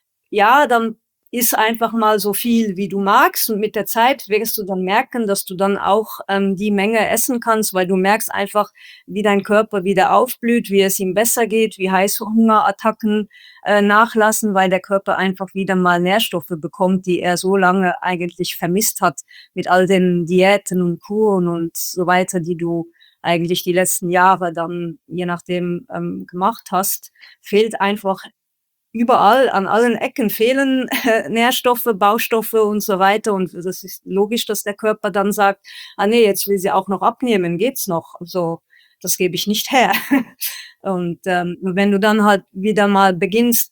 C: Ja, dann iss einfach mal so viel, wie du magst und mit der Zeit wirst du dann merken, dass du dann auch, ähm, die Menge essen kannst, weil du merkst einfach, wie dein Körper wieder aufblüht, wie es ihm besser geht, wie Heißhungerattacken, äh, nachlassen, weil der Körper einfach wieder mal Nährstoffe bekommt, die er so lange eigentlich vermisst hat mit all den Diäten und Kuren und so weiter, die du eigentlich die letzten Jahre dann, je nachdem, ähm, gemacht hast, fehlt einfach überall, an allen Ecken fehlen äh, Nährstoffe, Baustoffe und so weiter. Und das ist logisch, dass der Körper dann sagt: „Ah ne, jetzt will sie auch noch abnehmen, geht's noch? Also, das gebe ich nicht her." Und, ähm, wenn du dann halt wieder mal beginnst,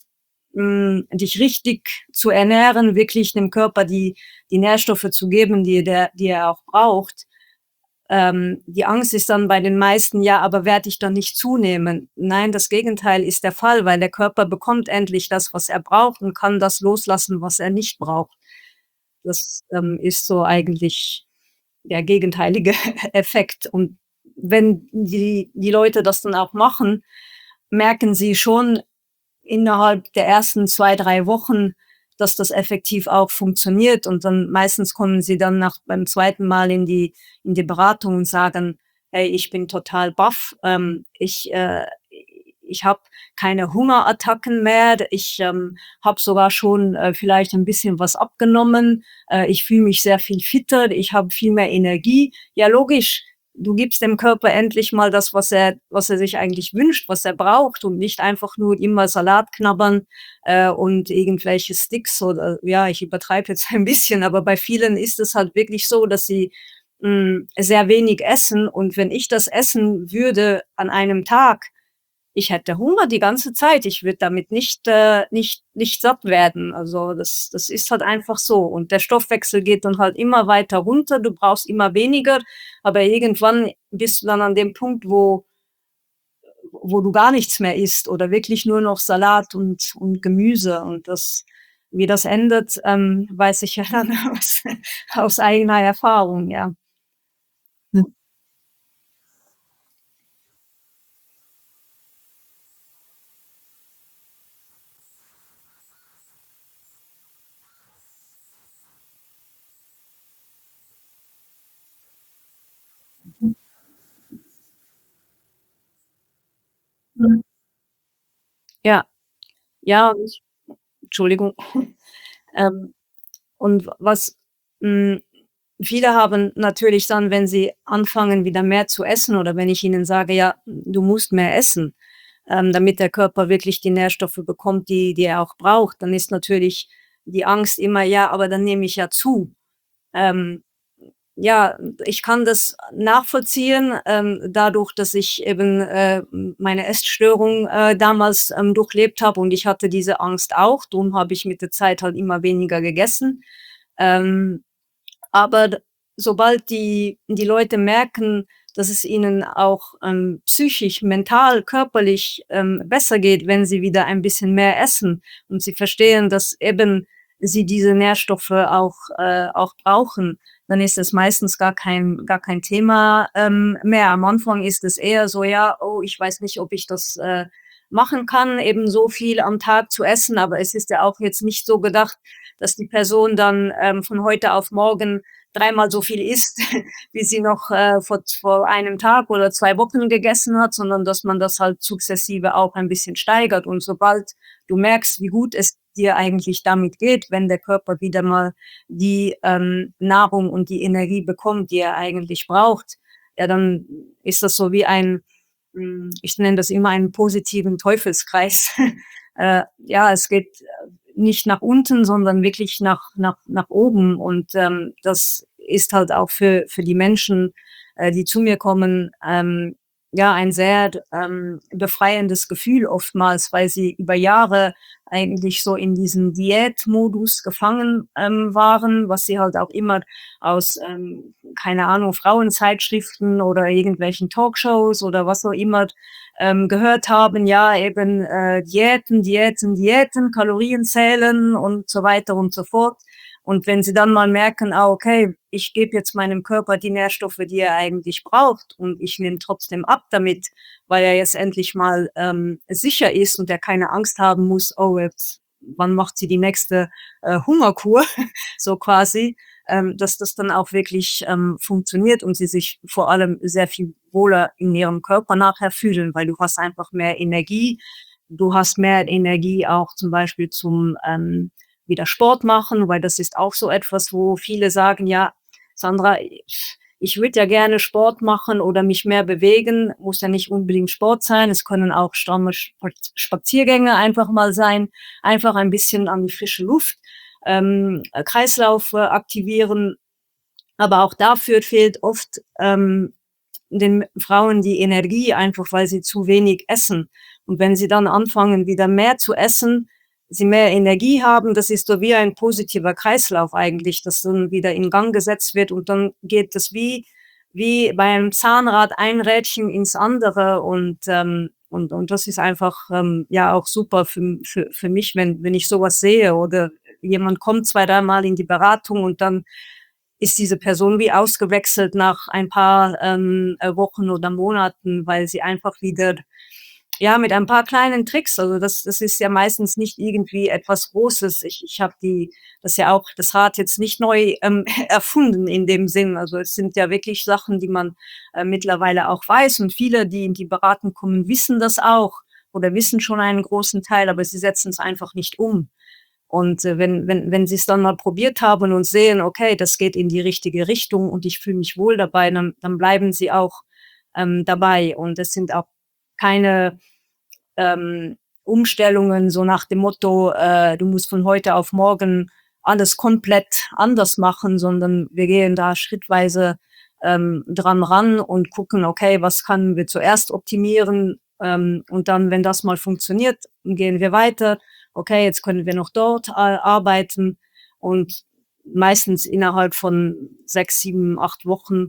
C: hm, dich richtig zu ernähren, wirklich dem Körper die die Nährstoffe zu geben, die der die er auch braucht, ähm, die Angst ist dann bei den meisten: „Ja, aber werde ich dann nicht zunehmen?" Nein, das Gegenteil ist der Fall, weil der Körper bekommt endlich das, was er braucht und kann das loslassen, was er nicht braucht. Das, ähm, ist so eigentlich der gegenteilige Effekt. Und wenn die die Leute das dann auch machen, merken sie schon innerhalb der ersten zwei, drei Wochen, dass das effektiv auch funktioniert. Und dann meistens kommen sie dann nach beim zweiten Mal in die in die Beratung und sagen: „Hey, ich bin total baff. Ähm, ich äh, ich habe keine Hungerattacken mehr. Ich, ähm, habe sogar schon, äh, vielleicht ein bisschen was abgenommen. Äh, ich fühle mich sehr viel fitter. Ich habe viel mehr Energie." Ja, logisch. Du gibst dem Körper endlich mal das, was er was er sich eigentlich wünscht, was er braucht und nicht einfach nur immer Salat knabbern, äh, und irgendwelche Sticks oder ja, ich übertreibe jetzt ein bisschen, aber bei vielen ist es halt wirklich so, dass sie, hm, sehr wenig essen und wenn ich das essen würde an einem Tag, ich hätte Hunger die ganze Zeit. Ich würde damit nicht äh, nicht nicht satt werden. Also, das das ist halt einfach so. Und der Stoffwechsel geht dann halt immer weiter runter. Du brauchst immer weniger, aber irgendwann bist du dann an dem Punkt, wo wo du gar nichts mehr isst oder wirklich nur noch Salat und und Gemüse. Und das wie das endet, ähm, weiß ich ja dann aus aus eigener Erfahrung, ja. Hm. Mhm. Mhm. Ja, ja, und ich Entschuldigung. Ähm, und was hm, viele haben natürlich dann, wenn sie anfangen, wieder mehr zu essen oder wenn ich ihnen sage: „Ja, du musst mehr essen, ähm, damit der Körper wirklich die Nährstoffe bekommt, die die er auch braucht", dann ist natürlich die Angst immer: „Ja, aber dann nehme ich ja zu." Ähm, ja, ich kann das nachvollziehen, ähm, dadurch, dass ich eben, äh, m meine Essstörung, äh, damals, ähm, durchlebt habe und ich hatte diese Angst auch. Drum habe ich mit der Zeit halt immer weniger gegessen. Ähm, aber d sobald die die Leute merken, dass es ihnen auch, ähm, psychisch, mental, körperlich, ähm, besser geht, wenn sie wieder ein bisschen mehr essen und sie verstehen, dass eben sie diese Nährstoffe auch äh, auch brauchen, dann ist es meistens gar kein gar kein Thema, ähm, mehr. Am Anfang ist es eher so: „Ja, oh, ich weiß nicht, ob ich das, äh, machen kann, eben so viel am Tag zu essen." Aber es ist ja auch jetzt nicht so gedacht, dass die Person dann, ähm, von heute auf morgen dreimal so viel isst, wie sie noch, äh, vor z vor einem Tag oder zwei Wochen gegessen hat, sondern dass man das halt sukzessive auch ein bisschen steigert. Und sobald du merkst, wie gut es dir eigentlich damit geht, wenn der Körper wieder mal die, ähm, Nahrung und die Energie bekommt, die er eigentlich braucht, ja, dann ist das so wie ein hm, ich nenne das immer einen positiven Teufelskreis. Äh, ja, es geht, äh, nicht nach unten, sondern wirklich nach nach nach oben und, ähm, das ist halt auch für für die Menschen, äh, die zu mir kommen, ähm, ja, ein sehr ähm, befreiendes Gefühl oftmals, weil sie über Jahre eigentlich so in diesem Diätmodus gefangen ähm, waren, was sie halt auch immer aus, ähm, keine Ahnung, Frauenzeitschriften oder irgendwelchen Talkshows oder was auch immer ähm, gehört haben. Ja, eben äh, Diäten, Diäten, Diäten, Kalorien zählen und so weiter und so fort. Und wenn sie dann mal merken, ah, okay, ich gebe jetzt meinem Körper die Nährstoffe, die er eigentlich braucht und ich nehme trotzdem ab damit, weil er jetzt endlich mal ähm, sicher ist und er keine Angst haben muss, oh, jetzt, wann macht sie die nächste äh, Hungerkur, so quasi, ähm, dass das dann auch wirklich ähm, funktioniert und sie sich vor allem sehr viel wohler in ihrem Körper nachher fühlen, weil du hast einfach mehr Energie, du hast mehr Energie auch zum Beispiel zum ähm, wieder Sport machen, weil das ist auch so etwas, wo viele sagen, ja, Sandra, ich würde ja gerne Sport machen oder mich mehr bewegen, muss ja nicht unbedingt Sport sein, es können auch stramme Spaziergänge einfach mal sein, einfach ein bisschen an die frische Luft, ähm, Kreislauf äh, aktivieren, aber auch dafür fehlt oft ähm, den Frauen die Energie, einfach weil sie zu wenig essen. Und wenn sie dann anfangen, wieder mehr zu essen, sie mehr Energie haben, das ist so wie ein positiver Kreislauf eigentlich, das dann wieder in Gang gesetzt wird und dann geht das wie, wie beim Zahnrad ein Rädchen ins andere und, ähm, und, und das ist einfach, ähm, ja auch super für, für, für mich, wenn, wenn ich sowas sehe oder jemand kommt zwei, dreimal in die Beratung und dann ist diese Person wie ausgewechselt nach ein paar ähm, äh, Wochen oder Monaten, weil sie einfach wieder, ja, mit ein paar kleinen Tricks, also das, das ist ja meistens nicht irgendwie etwas Großes. Ich, ich habe die, das ja auch, das Rad jetzt nicht neu ähm, erfunden in dem Sinn. Also es sind ja wirklich Sachen, die man äh, mittlerweile auch weiß und viele, die in die Beratung kommen, wissen das auch oder wissen schon einen großen Teil, aber sie setzen es einfach nicht um. Und äh, wenn, wenn, wenn sie es dann mal probiert haben und sehen, okay, das geht in die richtige Richtung und ich fühle mich wohl dabei, dann, dann bleiben sie auch ähm, dabei. Und es sind auch keine ähm, Umstellungen so nach dem Motto, äh, du musst von heute auf morgen alles komplett anders machen, sondern wir gehen da schrittweise ähm, dran ran und gucken, okay, was können wir zuerst optimieren ähm, und dann, wenn das mal funktioniert, gehen wir weiter. Okay, jetzt können wir noch dort äh, arbeiten und meistens innerhalb von sechs, sieben, acht Wochen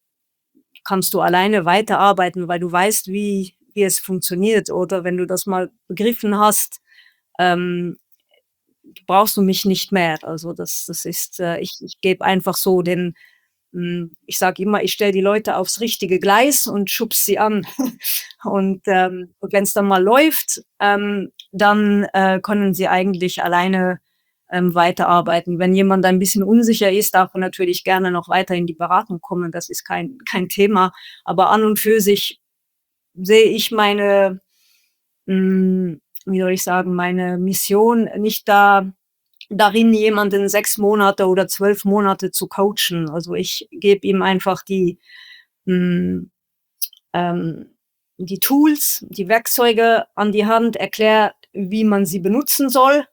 C: kannst du alleine weiterarbeiten, weil du weißt, wie, wie es funktioniert. Oder wenn du das mal begriffen hast, ähm, brauchst du mich nicht mehr. Also das, das ist, äh, ich, ich gebe einfach so den, mh, ich sage immer, ich stelle die Leute aufs richtige Gleis und schubs sie an. und ähm, wenn es dann mal läuft, ähm, dann äh, können sie eigentlich alleine ähm, weiterarbeiten. Wenn jemand ein bisschen unsicher ist, darf er natürlich gerne noch weiter in die Beratung kommen. Das ist kein, kein Thema. Aber an und für sich sehe ich meine, mh, wie soll ich sagen, meine Mission nicht da, darin, jemanden sechs Monate oder zwölf Monate zu coachen. Also ich gebe ihm einfach die, mh, ähm, die Tools, die Werkzeuge an die Hand, erkläre, wie man sie benutzen soll.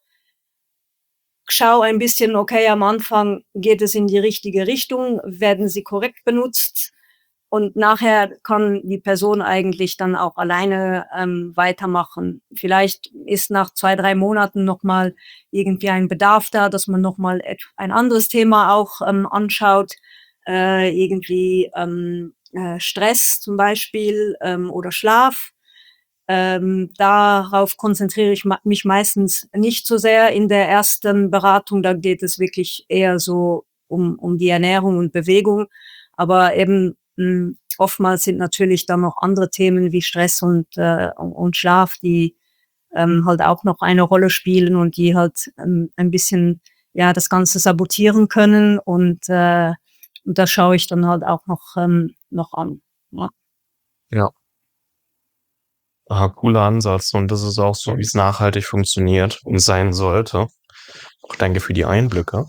C: Schau ein bisschen, okay, am Anfang geht es in die richtige Richtung, werden sie korrekt benutzt und nachher kann die Person eigentlich dann auch alleine ähm, weitermachen. Vielleicht ist nach zwei, drei Monaten nochmal irgendwie ein Bedarf da, dass man nochmal ein anderes Thema auch ähm, anschaut, äh, irgendwie ähm, äh, Stress zum Beispiel ähm, oder Schlaf. Ähm, darauf konzentriere ich mich meistens nicht so sehr in der ersten Beratung. Da geht es wirklich eher so um, um die Ernährung und Bewegung. Aber eben mh, oftmals sind natürlich dann noch andere Themen wie Stress und, äh, und Schlaf, die ähm, halt auch noch eine Rolle spielen und die halt ähm, ein bisschen ja das Ganze sabotieren können. Und, äh, und das schaue ich dann halt auch noch, ähm, noch an. Ja.
A: Ja. Ah, cooler Ansatz. Und das ist auch so, wie es nachhaltig funktioniert und sein sollte. Auch danke für die Einblicke.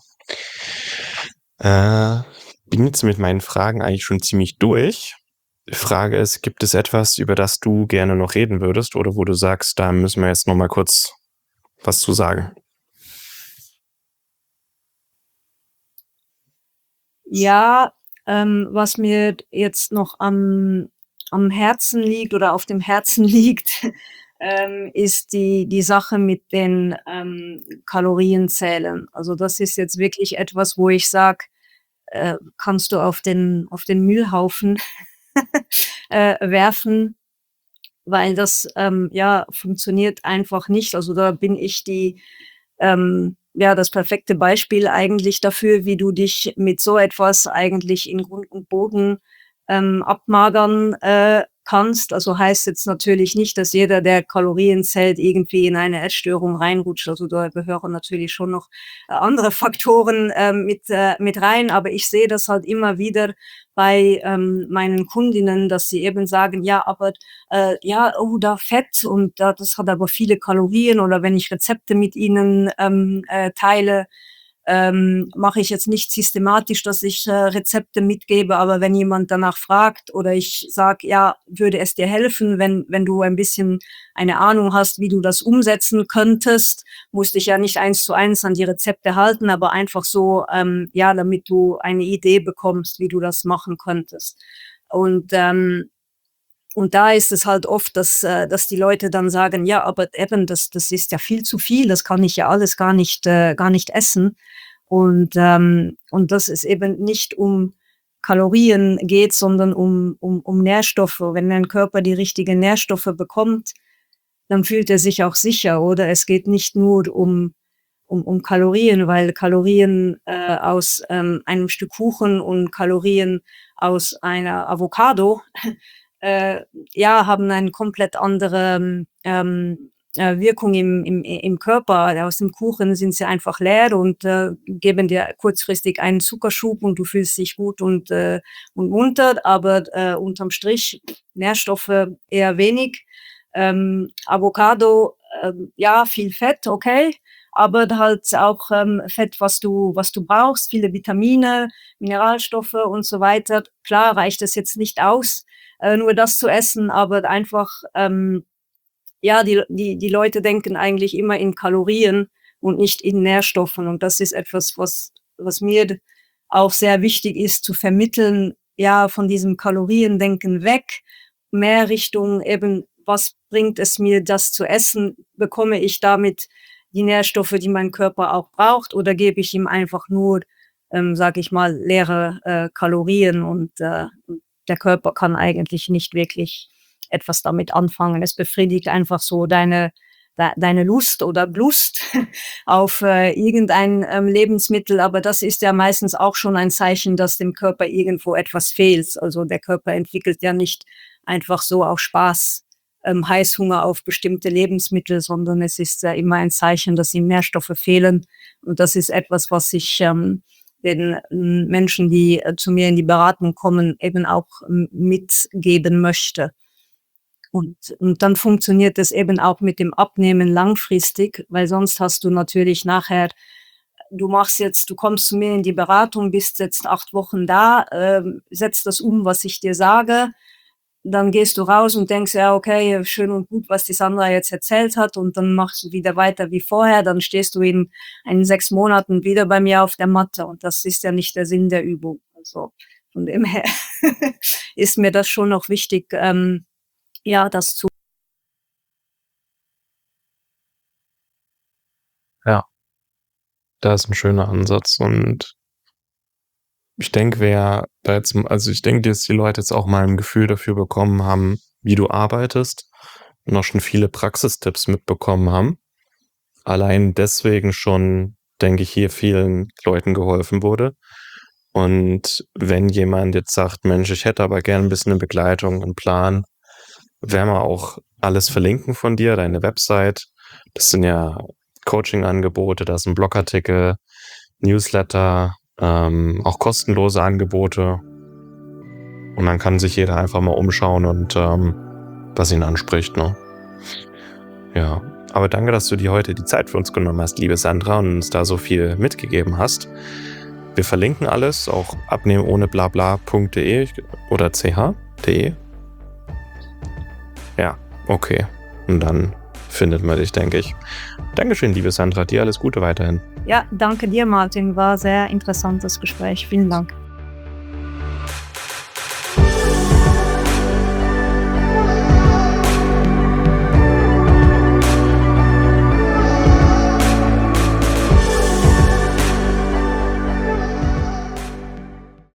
A: Äh, bin jetzt mit meinen Fragen eigentlich schon ziemlich durch. Die Frage ist, gibt es etwas, über das du gerne noch reden würdest oder wo du sagst, da müssen wir jetzt noch mal kurz was zu sagen?
C: Ja, ähm, was mir jetzt noch am, am Herzen liegt oder auf dem Herzen liegt, ähm, ist die, die Sache mit den ähm, Kalorienzählen. Also das ist jetzt wirklich etwas, wo ich sage, äh, kannst du auf den, auf den Müllhaufen äh, werfen, weil das ähm, ja funktioniert einfach nicht. Also da bin ich die ähm, ja das perfekte Beispiel eigentlich dafür, wie du dich mit so etwas eigentlich in Grund und Boden ähm, abmagern äh, kannst. Also heißt jetzt natürlich nicht, dass jeder, der Kalorien zählt, irgendwie in eine Essstörung reinrutscht. Also da gehören natürlich schon noch äh, andere Faktoren äh, mit äh, mit rein. Aber ich sehe das halt immer wieder bei ähm, meinen Kundinnen, dass sie eben sagen, ja, aber äh, ja, oh, da Fett und da, das hat aber viele Kalorien. Oder wenn ich Rezepte mit ihnen ähm, äh, teile, ähm, mache ich jetzt nicht systematisch, dass ich äh, Rezepte mitgebe, aber wenn jemand danach fragt oder ich sage, ja, würde es dir helfen, wenn wenn du ein bisschen eine Ahnung hast, wie du das umsetzen könntest, musste ich ja nicht eins zu eins an die Rezepte halten, aber einfach so, ähm, ja, damit du eine Idee bekommst, wie du das machen könntest. Und ähm, und da ist es halt oft, dass äh, dass die Leute dann sagen: „Ja, aber eben, das das ist ja viel zu viel, das kann ich ja alles gar nicht äh, gar nicht essen." Und ähm, und dass es eben nicht um Kalorien geht, sondern um um um Nährstoffe. Wenn dein Körper die richtigen Nährstoffe bekommt, dann fühlt er sich auch sicher, oder? Es geht nicht nur um um um Kalorien, weil Kalorien äh, aus ähm, einem Stück Kuchen und Kalorien aus einer Avocado äh, ja, haben eine komplett andere ähm, äh, Wirkung im, im, im Körper. Aus dem Kuchen sind sie einfach leer und äh, geben dir kurzfristig einen Zuckerschub und du fühlst dich gut und, äh, und munter, aber äh, unterm Strich Nährstoffe eher wenig. Ähm, Avocado, äh, ja, viel Fett, okay, aber halt auch ähm, Fett, was du, was du brauchst, viele Vitamine, Mineralstoffe und so weiter. Klar reicht es jetzt nicht aus, äh, nur das zu essen, aber einfach, ähm, ja, die, die, die Leute denken eigentlich immer in Kalorien und nicht in Nährstoffen. Und das ist etwas, was, was mir auch sehr wichtig ist zu vermitteln, ja, von diesem Kaloriendenken weg, mehr Richtung eben, was bringt es mir, das zu essen? Bekomme ich damit die Nährstoffe, die mein Körper auch braucht, oder gebe ich ihm einfach nur, ähm, sage ich mal, leere äh, Kalorien und äh, der Körper kann eigentlich nicht wirklich etwas damit anfangen. Es befriedigt einfach so deine de deine Lust oder Lust auf äh, irgendein ähm, Lebensmittel, aber das ist ja meistens auch schon ein Zeichen, dass dem Körper irgendwo etwas fehlt. Also der Körper entwickelt ja nicht einfach so auf Spaß ähm, Heißhunger auf bestimmte Lebensmittel, sondern es ist ja immer ein Zeichen, dass ihm Nährstoffe fehlen. Und das ist etwas, was ich ähm, den ähm, Menschen, die äh, zu mir in die Beratung kommen, eben auch ähm, mitgeben möchte. Und, und dann funktioniert es eben auch mit dem Abnehmen langfristig, weil sonst hast du natürlich nachher, du machst jetzt, du kommst zu mir in die Beratung, bist jetzt acht Wochen da, äh, setzt das um, was ich dir sage, dann gehst du raus und denkst, ja, okay, schön und gut, was die Sandra jetzt erzählt hat, und dann machst du wieder weiter wie vorher, dann stehst du in, in sechs Monaten wieder bei mir auf der Matte, und das ist ja nicht der Sinn der Übung. Also von dem her ist mir das schon noch wichtig, ähm, ja, das zu.
A: Ja, da ist ein schöner Ansatz, und ich denke, wer da jetzt, also ich denke, dass die Leute jetzt auch mal ein Gefühl dafür bekommen haben, wie du arbeitest, und auch schon viele Praxistipps mitbekommen haben. Allein deswegen schon, denke ich, hier vielen Leuten geholfen wurde. Und wenn jemand jetzt sagt, Mensch, ich hätte aber gerne ein bisschen eine Begleitung, einen Plan, werden wir auch alles verlinken von dir, deine Website. Das sind ja Coaching-Angebote, da ist ein Blogartikel, Newsletter, ähm, auch kostenlose Angebote. Und dann kann sich jeder einfach mal umschauen und ähm, was ihn anspricht, ne? Ja, aber danke, dass du dir heute die Zeit für uns genommen hast, liebe Sandra, und uns da so viel mitgegeben hast. Wir verlinken alles, auch abnehmen ohne blabla punkt de oder ch.de. Ja, okay. Und dann findet man dich, denke ich. Dankeschön, liebe Sandra. Dir alles Gute weiterhin.
C: Ja, danke dir, Martin. War ein sehr interessantes Gespräch. Vielen Dank.